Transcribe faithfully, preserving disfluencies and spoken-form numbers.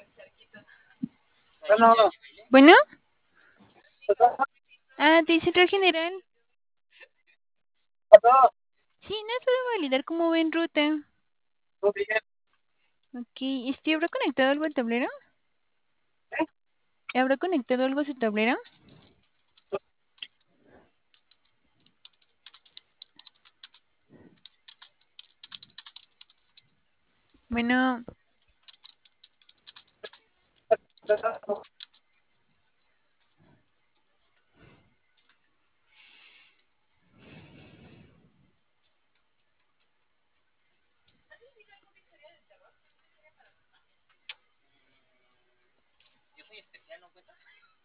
Bueno, Bueno, ah, te dice el general. Sí, no es para validar cómo va en ruta. Ok, este, ¿habrá conectado algo al tablero? ¿Habrá conectado algo a su tablero? Bueno, yo soy especial, ¿no cuenta?